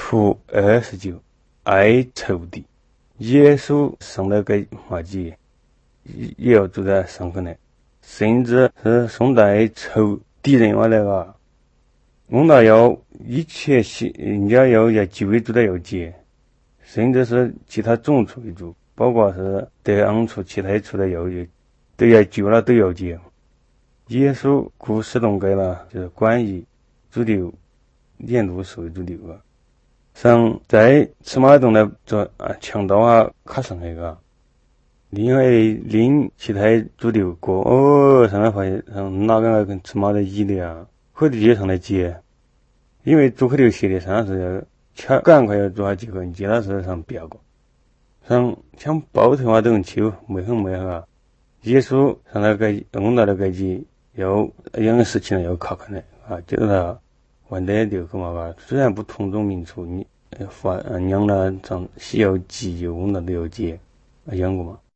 图29哀愁的。耶稣生了个马季，也要住在上课呢，甚至是宋代仇敌人话那个，我那要一切人家要就业住在要接，甚至是其他种族为主，包括是德昂处其他处的要接，都要救了都要接。耶稣故事中给了就是关于主流沿路是为主流啊。像在赤马洞的做强盗啊卡上那个，另外另其他主流过上来发现上哪个跟赤马的一的啊，或者街上来接，因为做客流写的上是赶快要做下几个人接那是上别个，像包头啊等球没啊，耶稣上那个我那个几有样的事情要考看的啊，就是他玩的就干嘛个，虽然不同种民族，你养了长西游记有那都有接养过嘛。